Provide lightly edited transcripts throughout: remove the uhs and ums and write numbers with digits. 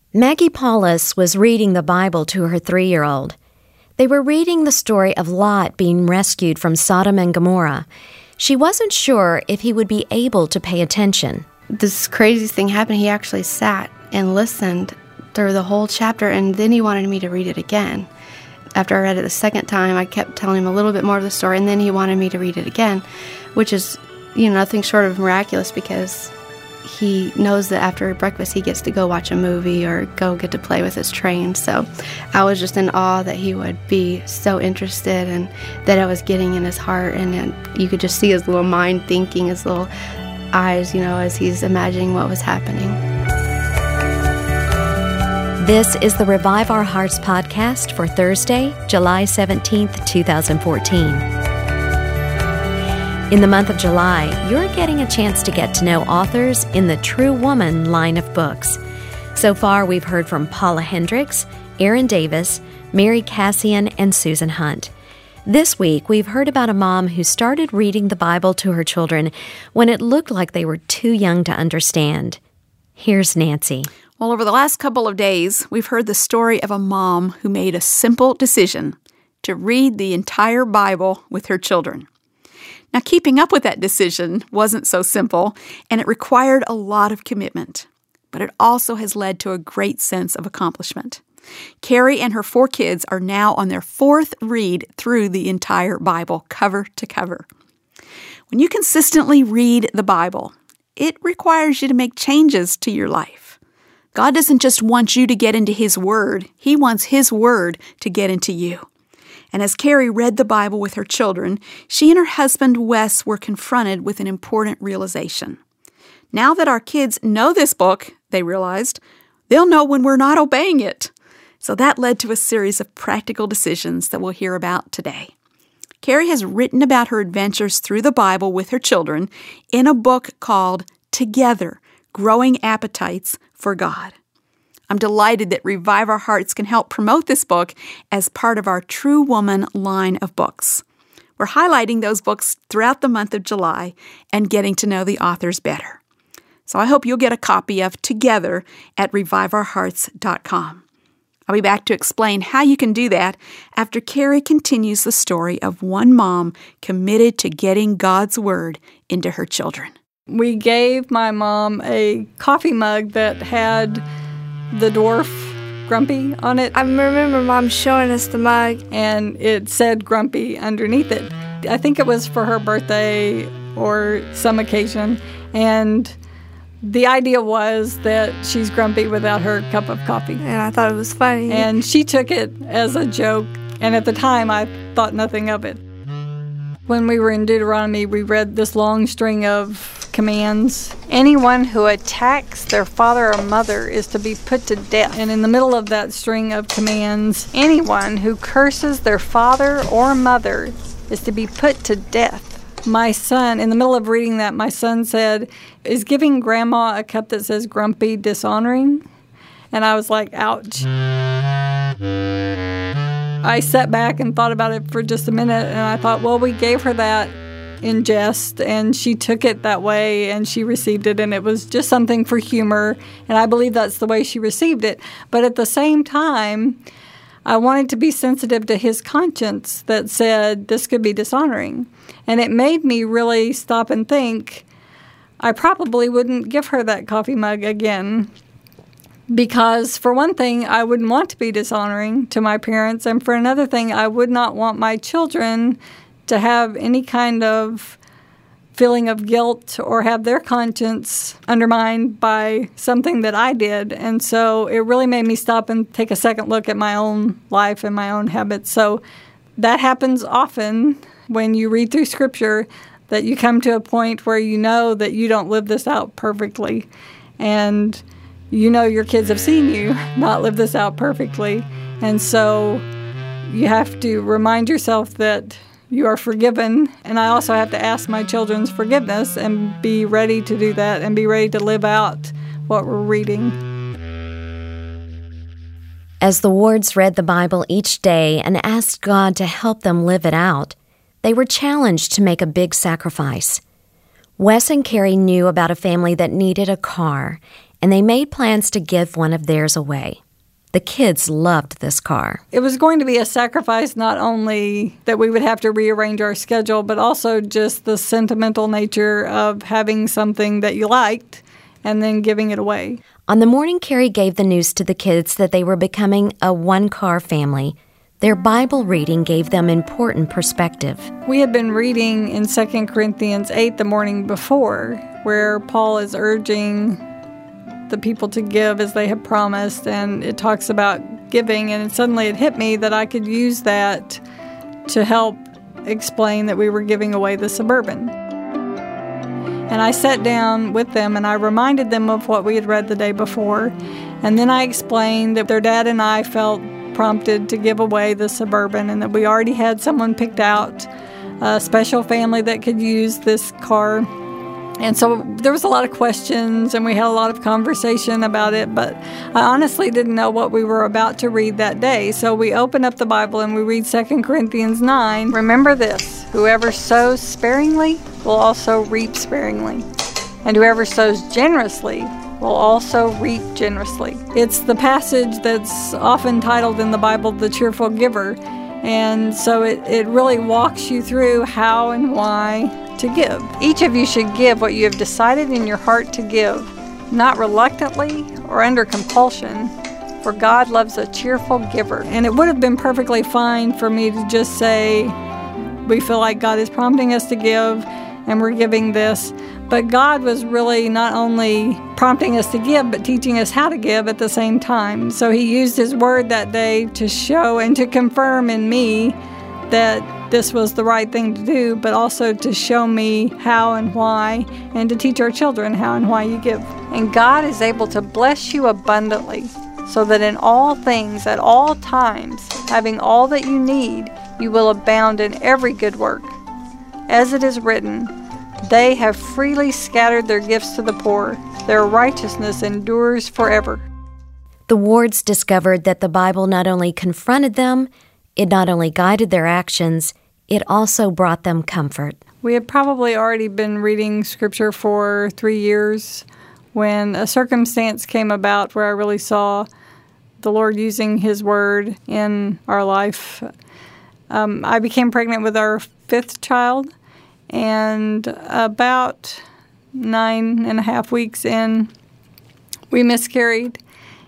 Maggie Paulus was reading the Bible to her 3-year-old. They were reading the story of Lot being rescued from Sodom and Gomorrah. She wasn't sure if he would be able to pay attention. This crazy thing happened. He actually sat and listened through the whole chapter, and then he wanted me to read it again. After I read it the second time, I kept telling him a little bit more of the story, and then he wanted me to read it again, which is, nothing short of miraculous, because he knows that after breakfast he gets to go watch a movie or go get to play with his train. So I was just in awe that he would be so interested and that I was getting in his heart, and then you could just see his little mind thinking, his little eyes, as he's imagining what was happening. This is the Revive Our Hearts podcast for Thursday, July 17th, 2014. In the month of July, you're getting a chance to get to know authors in the True Woman line of books. So far, we've heard from Paula Hendricks, Erin Davis, Mary Cassian, and Susan Hunt. This week, we've heard about a mom who started reading the Bible to her children when it looked like they were too young to understand. Here's Nancy. Well, over the last couple of days, we've heard the story of a mom who made a simple decision to read the entire Bible with her children. Now, keeping up with that decision wasn't so simple, and it required a lot of commitment, but it also has led to a great sense of accomplishment. Carrie and her 4 kids are now on their 4th read through the entire Bible, cover to cover. When you consistently read the Bible, it requires you to make changes to your life. God doesn't just want you to get into His Word. He wants His Word to get into you. And as Carrie read the Bible with her children, she and her husband, Wes, were confronted with an important realization. Now that our kids know this book, they realized, they'll know when we're not obeying it. So that led to a series of practical decisions that we'll hear about today. Carrie has written about her adventures through the Bible with her children in a book called Together, Growing Appetites for God. I'm delighted that Revive Our Hearts can help promote this book as part of our True Woman line of books. We're highlighting those books throughout the month of July and getting to know the authors better. So I hope you'll get a copy of Together at reviveourhearts.com. I'll be back to explain how you can do that after Carrie continues the story of one mom committed to getting God's Word into her children. We gave my mom a coffee mug that had the dwarf Grumpy on it. I remember Mom showing us the mug. And it said Grumpy underneath it. I think it was for her birthday or some occasion. And the idea was that she's grumpy without her cup of coffee. And I thought it was funny. And she took it as a joke. And at the time, I thought nothing of it. When we were in Deuteronomy, we read this long string of commands. Anyone who attacks their father or mother is to be put to death. And in the middle of that string of commands, anyone who curses their father or mother is to be put to death. My son, in the middle of reading that, my son said, "Is giving Grandma a cup that says Grumpy dishonoring?" And I was like, ouch. I sat back and thought about it for just a minute, and I thought, well, we gave her that in jest, and she took it that way, and she received it, and it was just something for humor, and I believe that's the way she received it. But at the same time, I wanted to be sensitive to his conscience that said this could be dishonoring. And it made me really stop and think, I probably wouldn't give her that coffee mug again. Because, for one thing, I wouldn't want to be dishonoring to my parents. And for another thing, I would not want my children to have any kind of feeling of guilt or have their conscience undermined by something that I did. And so it really made me stop and take a second look at my own life and my own habits. So that happens often when you read through Scripture, that you come to a point where you know that you don't live this out perfectly. And you know your kids have seen you not live this out perfectly. And so you have to remind yourself that you are forgiven. And I also have to ask my children's forgiveness and be ready to do that and be ready to live out what we're reading. As the Wards read the Bible each day and asked God to help them live it out, they were challenged to make a big sacrifice. Wes and Carrie knew about a family that needed a car, and they made plans to give one of theirs away. The kids loved this car. It was going to be a sacrifice, not only that we would have to rearrange our schedule, but also just the sentimental nature of having something that you liked and then giving it away. On the morning Carrie gave the news to the kids that they were becoming a one-car family, their Bible reading gave them important perspective. We had been reading in 2 Corinthians 8 the morning before, where Paul is urging the people to give as they had promised, and it talks about giving, and suddenly it hit me that I could use that to help explain that we were giving away the Suburban. And I sat down with them and I reminded them of what we had read the day before, and then I explained that their dad and I felt prompted to give away the Suburban and that we already had someone picked out, a special family that could use this car. And so there was a lot of questions and we had a lot of conversation about it, but I honestly didn't know what we were about to read that day. So we opened up the Bible and we read 2 Corinthians 9. Remember this, whoever sows sparingly will also reap sparingly, and whoever sows generously will also reap generously. It's the passage that's often titled in the Bible, The Cheerful Giver. And so it really walks you through how and why to give. Each of you should give what you have decided in your heart to give, not reluctantly or under compulsion, for God loves a cheerful giver. And it would have been perfectly fine for me to just say, we feel like God is prompting us to give and we're giving this. But God was really not only prompting us to give, but teaching us how to give at the same time. So He used His word that day to show and to confirm in me that this was the right thing to do, but also to show me how and why, and to teach our children how and why you give. And God is able to bless you abundantly, so that in all things, at all times, having all that you need, you will abound in every good work. As it is written, they have freely scattered their gifts to the poor. Their righteousness endures forever. The Wards discovered that the Bible not only confronted them, it not only guided their actions, it also brought them comfort. We had probably already been reading Scripture for 3 years when a circumstance came about where I really saw the Lord using His Word in our life. I became pregnant with our 5th child, and about 9.5 weeks in, we miscarried.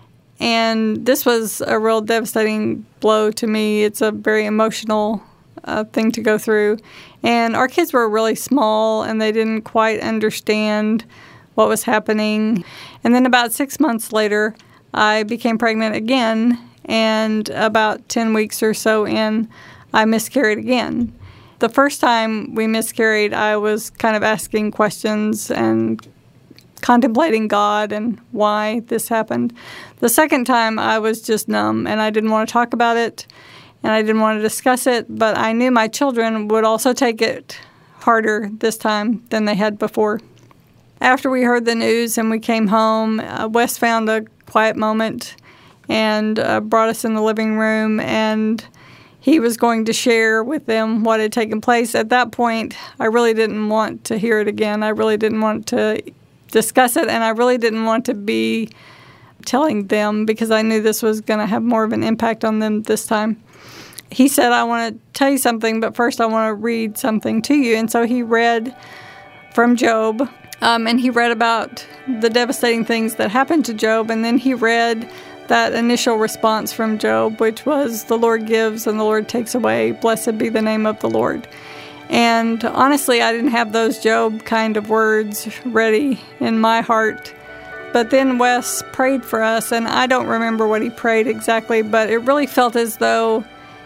And this was a real devastating blow to me. It's a very emotional thing to go through. And our kids were really small, and they didn't quite understand what was happening. And then about 6 months later, I became pregnant again, and about 10 weeks or so in, I miscarried again. The first time we miscarried, I was kind of asking questions and contemplating God and why this happened. The second time, I was just numb, and I didn't want to talk about it, and I didn't want to discuss it, but I knew my children would also take it harder this time than they had before. After we heard the news and we came home, Wes found a quiet moment and brought us in the living room, and he was going to share with them what had taken place. At that point, I really didn't want to hear it again. I really didn't want to discuss it, and I really didn't want to be telling them because I knew this was going to have more of an impact on them this time. He said, I want to tell you something, but first I want to read something to you. And so he read from Job, and he read about the devastating things that happened to Job, and then he read that initial response from Job, which was, the Lord gives and the Lord takes away. Blessed be the name of the Lord. And honestly, I didn't have those Job kind of words ready in my heart. But then Wes prayed for us, and I don't remember what he prayed exactly, but it really felt as though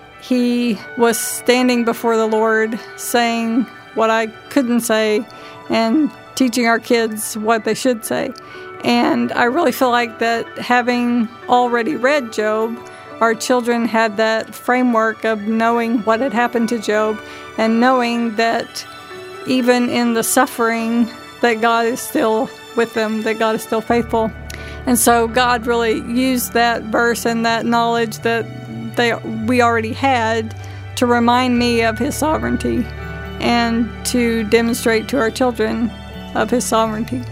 he was standing before the Lord saying what I couldn't say and teaching our kids what they should say. And I really feel like that having already read Job, our children had that framework of knowing what had happened to Job and knowing that even in the suffering that God is still with them, that God is still faithful. And so God really used that verse and that knowledge that we already had to remind me of His sovereignty and to demonstrate to our children of His sovereignty.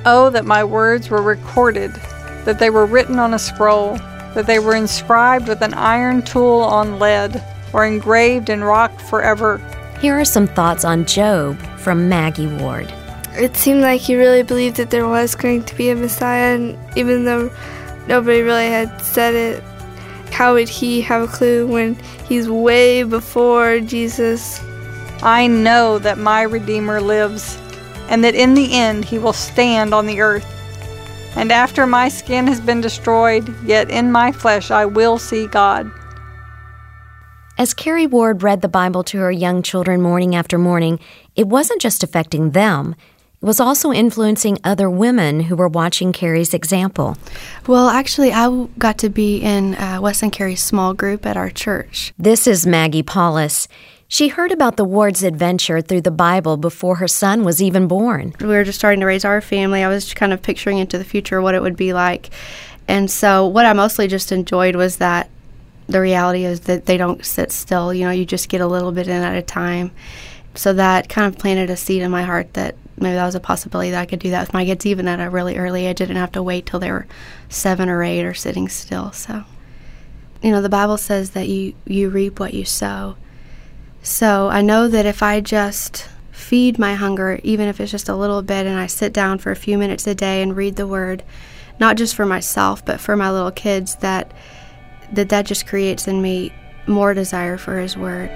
Oh, that my words were recorded, that they were written on a scroll, that they were inscribed with an iron tool on lead, or engraved in rock forever. Here are some thoughts on Job from Maggie Ward. It seemed like he really believed that there was going to be a Messiah, and even though nobody really had said it, how would he have a clue when he's way before Jesus? I know that my Redeemer lives, and that in the end he will stand on the earth. And after my skin has been destroyed, yet in my flesh I will see God. As Carrie Ward read the Bible to her young children morning after morning, it wasn't just affecting them. It was also influencing other women who were watching Carrie's example. Well, actually, I got to be in Wes and Carrie's small group at our church. This is Maggie Paulus. She heard about the Ward's adventure through the Bible before her son was even born. We were just starting to raise our family. I was kind of picturing into the future what it would be like. And so what I mostly just enjoyed was that the reality is that they don't sit still. You know, you just get a little bit in at a time. So that kind of planted a seed in my heart that maybe that was a possibility that I could do that with my kids even at a really early age. I didn't have to wait till they were 7 or 8 or sitting still. So, you know, the Bible says that you reap what you sow. So I know that if I just feed my hunger, even if it's just a little bit, and I sit down for a few minutes a day and read the Word, not just for myself, but for my little kids, that just creates in me more desire for His Word.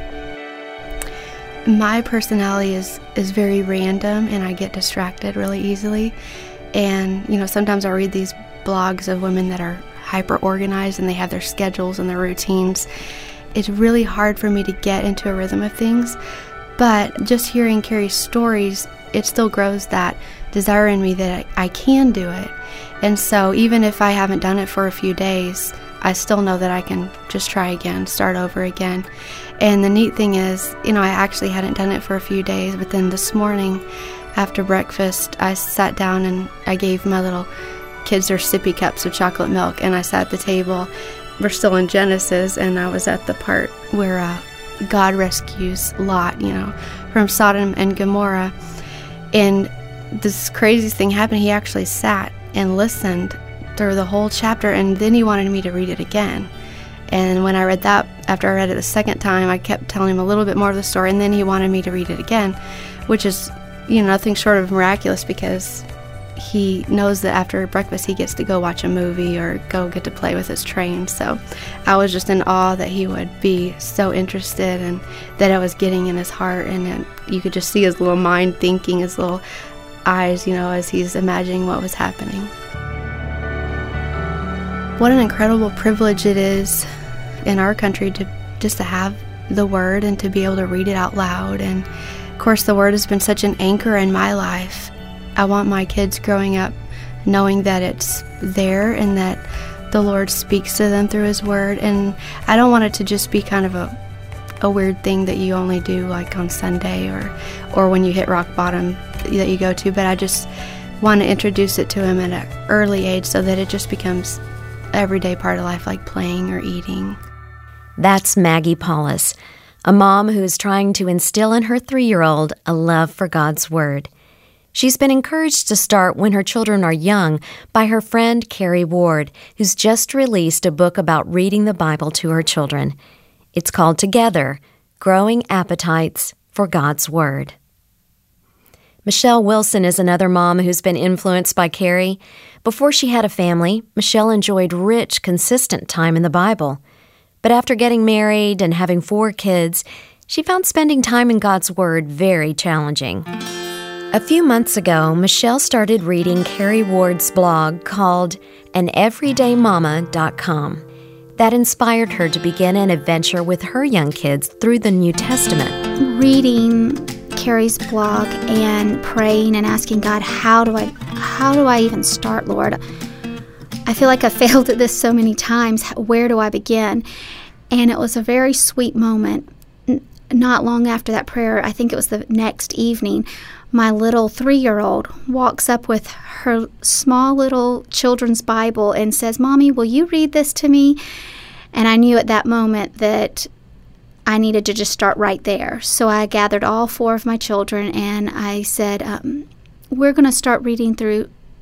My personality is very random, and I get distracted really easily. And, you know, sometimes I read these blogs of women that are hyper-organized, and they have their schedules and their routines. It's really hard for me to get into a rhythm of things. But just hearing Carrie's stories, it still grows that desire in me that I can do it. And so even if I haven't done it for a few days, I still know that I can just try again, start over again. And the neat thing is, you know, I actually hadn't done it for a few days, but then this morning after breakfast, I sat down and I gave my little kids their sippy cups of chocolate milk, and I sat at the table. We're still in Genesis, and I was at the part where God rescues Lot, you know, from Sodom and Gomorrah. And this crazy thing happened. He actually sat and listened through the whole chapter, and then he wanted me to read it again. And when I read that, after I read it the second time, I kept telling him a little bit more of the story, and then he wanted me to read it again, which is, you know, nothing short of miraculous, because he knows that after breakfast he gets to go watch a movie or go get to play with his train. So I was just in awe that he would be so interested, and that I was getting in his heart, and you could just see his little mind thinking, his little eyes, you know, as he's imagining what was happening. What an incredible privilege it is in our country to have the Word and to be able to read it out loud. And of course the Word has been such an anchor in my life. I want my kids growing up knowing that it's there and that the Lord speaks to them through His Word. And I don't want it to just be kind of a weird thing that you only do like on Sunday or when you hit rock bottom that you go to, but I just want to introduce it to him at an early age so that it just becomes everyday part of life, like playing or eating. That's Maggie Paulus, a mom who is trying to instill in her 3-year-old a love for God's Word. She's been encouraged to start when her children are young by her friend Carrie Ward, who's just released a book about reading the Bible to her children. It's called Together, Growing Appetites for God's Word. Michelle Wilson is another mom who's been influenced by Carrie. Before she had a family, Michelle enjoyed rich, consistent time in the Bible. But after getting married and having 4 kids, she found spending time in God's Word very challenging. A few months ago, Michelle started reading Carrie Ward's blog called AneverydayMama.com. That inspired her to begin an adventure with her young kids through the New Testament. Reading Carrie's blog and praying and asking God, how do I even start, Lord? I feel like I failed at this so many times. Where do I begin? And it was a very sweet moment. Not long after that prayer, I think it was the next evening, my little 3-year-old walks up with her small little children's Bible and says, "Mommy, will you read this to me?" And I knew at that moment that I needed to just start right there. So I gathered all 4 of my children and I said, we're going to start reading through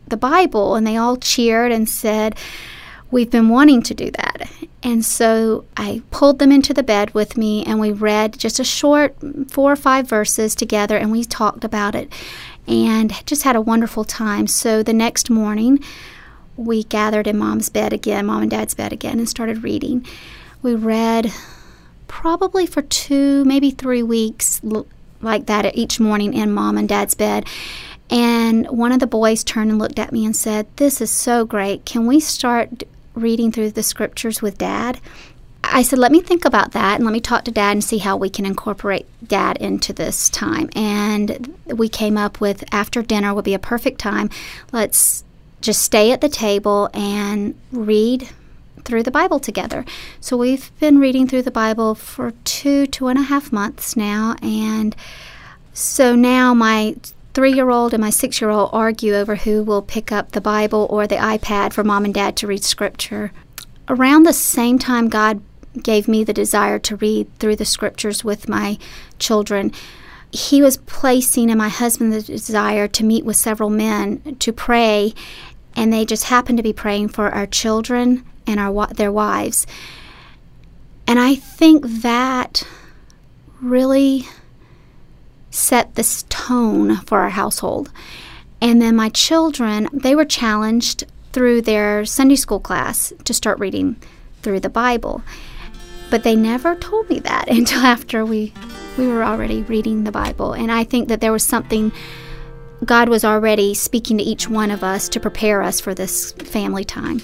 the Bible, and they all cheered and said, we've been wanting to do that. And so I pulled them into the bed with me, and we read just a short 4 or 5 verses together, and we talked about it and just had a wonderful time. So the next morning, we gathered in Mom and Dad's bed again, and started reading. We read probably for 2, maybe 3 weeks like that each morning in Mom and Dad's bed. And one of the boys turned and looked at me and said, "This is so great. Can we start reading through the scriptures with Dad?" I said, "Let me think about that, and let me talk to Dad and see how we can incorporate Dad into this time." And we came up with after dinner would be a perfect time. Let's just stay at the table and read through the Bible together. So we've been reading through the Bible for 2.5 months now. And so now my 3-year-old and my 6-year-old argue over who will pick up the Bible or the iPad for Mom and Dad to read scripture. Around the same time God gave me the desire to read through the scriptures with my children, He was placing in my husband the desire to meet with several men to pray, and they just happened to be praying for our children and their wives. And I think that really set this tone for our household. And then my children, they were challenged through their Sunday school class to start reading through the Bible. But they never told me that until after we were already reading the Bible. And I think that there was something God was already speaking to each one of us to prepare us for this family time.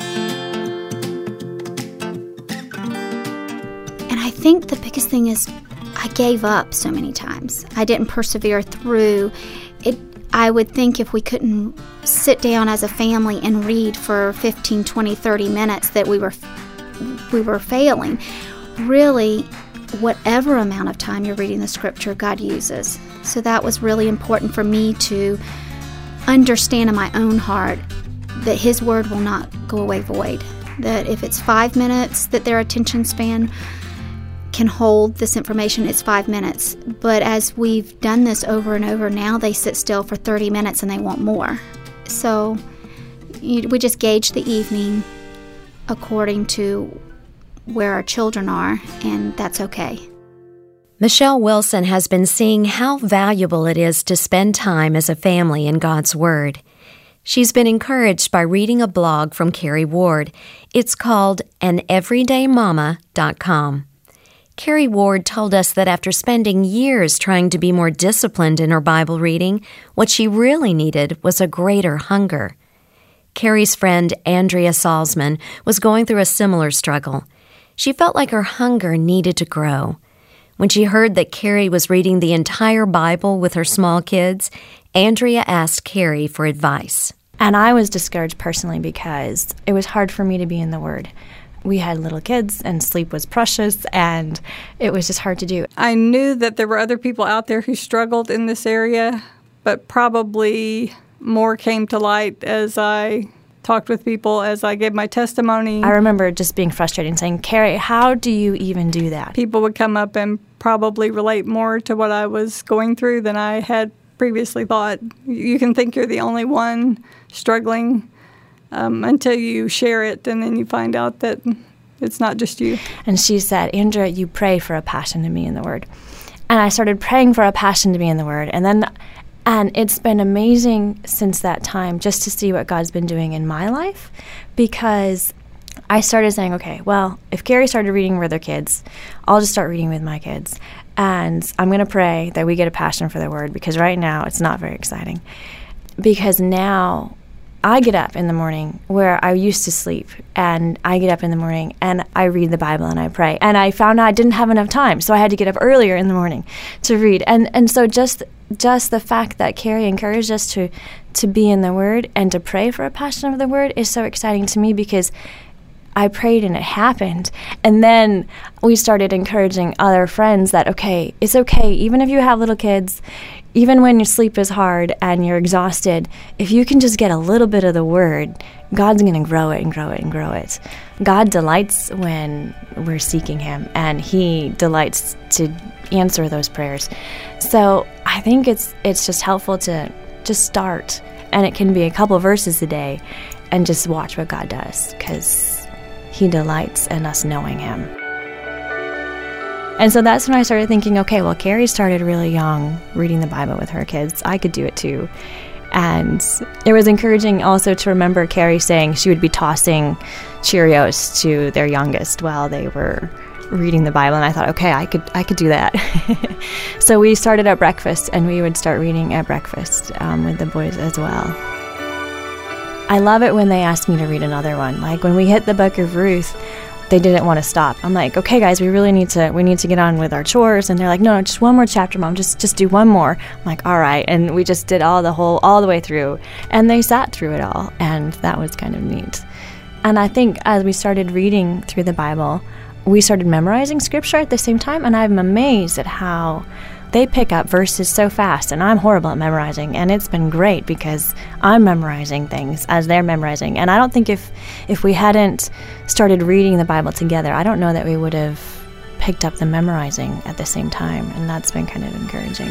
And I think the biggest thing is I gave up so many times. I didn't persevere through it. I would think if we couldn't sit down as a family and read for 15, 20, 30 minutes that we were failing. Really, whatever amount of time you're reading the scripture, God uses. So that was really important for me to understand in my own heart that His word will not go away void. That if it's 5 minutes that their attention span can hold this information, it's 5 minutes. But as we've done this over and over, now they sit still for 30 minutes and they want more. So we just gauge the evening according to where our children are, and that's okay. Michelle Wilson has been seeing how valuable it is to spend time as a family in God's Word. She's been encouraged by reading a blog from Carrie Ward. It's called aneverydaymama.com. Carrie Ward told us that after spending years trying to be more disciplined in her Bible reading, what she really needed was a greater hunger. Carrie's friend Andrea Salzman was going through a similar struggle. She felt like her hunger needed to grow. When she heard that Carrie was reading the entire Bible with her small kids, Andrea asked Carrie for advice. And I was discouraged personally because it was hard for me to be in the Word. We had little kids, and sleep was precious, and it was just hard to do. I knew that there were other people out there who struggled in this area, but probably more came to light as I talked with people, as I gave my testimony. I remember just being frustrated and saying, "Carrie, how do you even do that?" People would come up and probably relate more to what I was going through than I had previously thought. You can think you're the only one struggling until you share it, and then you find out that it's not just you. And she said, "Andrea, you pray for a passion to be in the Word." And I started praying for a passion to be in the Word. And it's been amazing since that time just to see what God's been doing in my life, because I started saying, okay, well, if Carrie started reading with her kids, I'll just start reading with my kids. And I'm going to pray that we get a passion for the Word, because right now it's not very exciting. Because now I get up in the morning where I used to sleep, and I get up in the morning and I read the Bible and I pray. And I found out I didn't have enough time, so I had to get up earlier in the morning to read. And so just the fact that Carrie encouraged us to be in the Word and to pray for a passion of the Word is so exciting to me, because I prayed and it happened. And then we started encouraging other friends that, okay, it's okay, even if you have little kids, even when your sleep is hard and you're exhausted, if you can just get a little bit of the Word, God's going to grow it and grow it and grow it. God delights when we're seeking Him, and He delights to answer those prayers. So I think it's just helpful to just start And it can be a couple verses a day, and just watch what God does, because He delights in us knowing Him. And so that's when I started thinking, okay, well, Carrie started really young reading the Bible with her kids. I could do it too. And it was encouraging also to remember Carrie saying she would be tossing Cheerios to their youngest while they were reading the Bible. And I thought, okay, I could do that. So we started at breakfast, and we would start reading at breakfast with the boys as well. I love it when they ask me to read another one. Like when we hit the book of Ruth, they didn't want to stop. I'm like, okay, guys, we need to get on with our chores. And they're like, no, just one more chapter, Mom. Just do one more. I'm like, all right. And we just did all the way through. And they sat through it all. And that was kind of neat. And I think as we started reading through the Bible, we started memorizing Scripture at the same time. And I'm amazed at how they pick up verses so fast, and I'm horrible at memorizing, and it's been great because I'm memorizing things as they're memorizing. And I don't think if we hadn't started reading the Bible together, I don't know that we would have picked up the memorizing at the same time, and that's been kind of encouraging.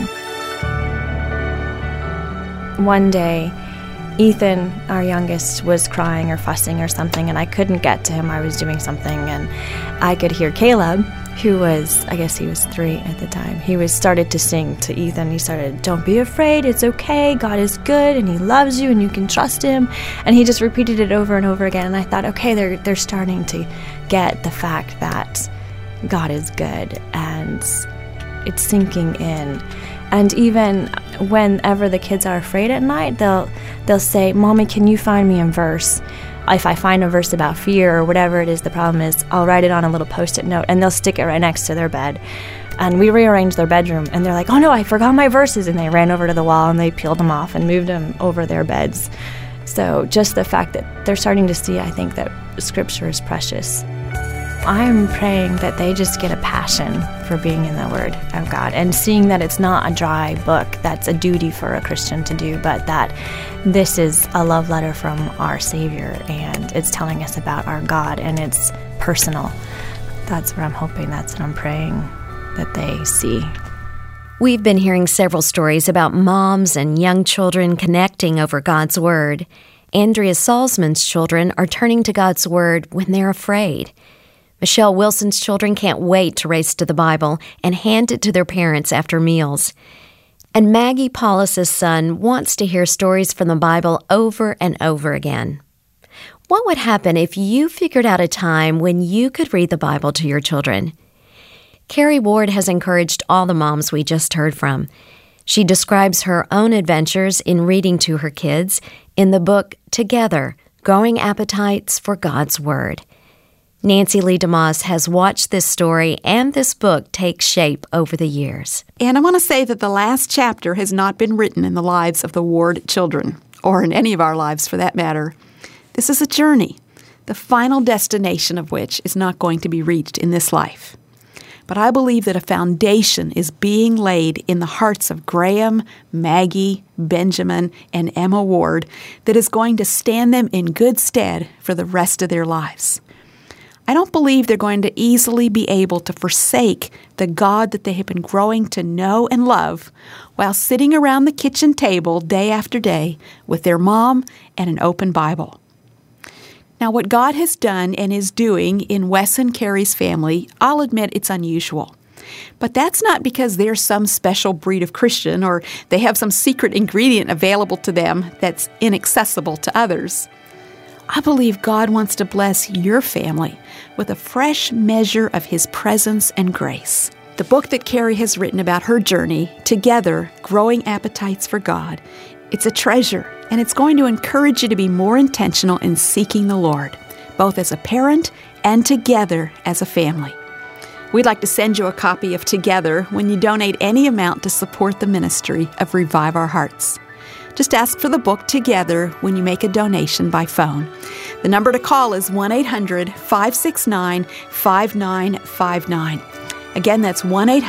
One day, Ethan, our youngest, was crying or fussing or something, and I couldn't get to him. I was doing something, and I could hear Caleb, who was, I guess he was 3 at the time. He started to sing to Ethan. He started, "Don't be afraid, it's okay, God is good, and He loves you, and you can trust Him." And he just repeated it over and over again. And I thought, okay, they're starting to get the fact that God is good, and it's sinking in. And even whenever the kids are afraid at night, they'll say, "Mommy, can you find me a verse?" If I find a verse about fear or whatever it is the problem is, I'll write it on a little Post-it note, and they'll stick it right next to their bed. And we rearranged their bedroom, and they're like, "Oh no, I forgot my verses." And they ran over to the wall, and they peeled them off and moved them over their beds. So just the fact that they're starting to see, I think, that Scripture is precious. I'm praying that they just get a passion for being in the Word of God and seeing that it's not a dry book that's a duty for a Christian to do, but that this is a love letter from our Savior, and it's telling us about our God, and it's personal. That's what I'm hoping, that's what I'm praying that they see. We've been hearing several stories about moms and young children connecting over God's Word. Andrea Salzman's children are turning to God's Word when they're afraid. Michelle Wilson's children can't wait to race to the Bible and hand it to their parents after meals. And Maggie Paulus' son wants to hear stories from the Bible over and over again. What would happen if you figured out a time when you could read the Bible to your children? Carrie Ward has encouraged all the moms we just heard from. She describes her own adventures in reading to her kids in the book Together, Growing Appetites for God's Word. Nancy Lee DeMoss has watched this story and this book take shape over the years. And I want to say that the last chapter has not been written in the lives of the Ward children, or in any of our lives for that matter. This is a journey, the final destination of which is not going to be reached in this life. But I believe that a foundation is being laid in the hearts of Graham, Maggie, Benjamin, and Emma Ward that is going to stand them in good stead for the rest of their lives. I don't believe they're going to easily be able to forsake the God that they have been growing to know and love while sitting around the kitchen table day after day with their mom and an open Bible. Now, what God has done and is doing in Wes and Carrie's family, I'll admit it's unusual. But that's not because they're some special breed of Christian or they have some secret ingredient available to them that's inaccessible to others. I believe God wants to bless your family with a fresh measure of His presence and grace. The book that Carrie has written about her journey, Together, Growing Appetites for God, it's a treasure, and it's going to encourage you to be more intentional in seeking the Lord, both as a parent and together as a family. We'd like to send you a copy of Together when you donate any amount to support the ministry of Revive Our Hearts. Just ask for the book Together when you make a donation by phone. The number to call is 1-800-569-5959. Again, that's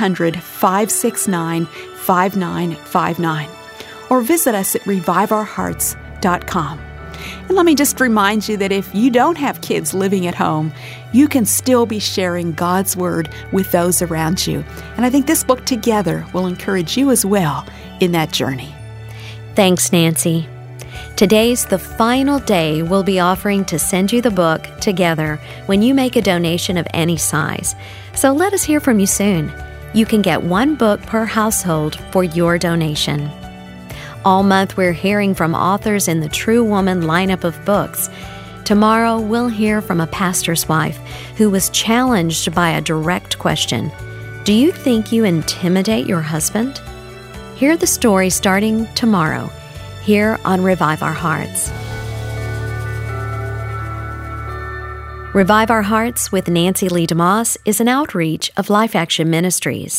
1-800-569-5959. Or visit us at reviveourhearts.com. And let me just remind you that if you don't have kids living at home, you can still be sharing God's Word with those around you. And I think this book Together will encourage you as well in that journey. Thanks, Nancy. Today's the final day we'll be offering to send you the book together when you make a donation of any size. So let us hear from you soon. You can get one book per household for your donation. All month we're hearing from authors in the True Woman lineup of books. Tomorrow we'll hear from a pastor's wife who was challenged by a direct question. Do you think you intimidate your husband? Hear the story starting tomorrow here on Revive Our Hearts. Revive Our Hearts with Nancy Lee DeMoss is an outreach of Life Action Ministries.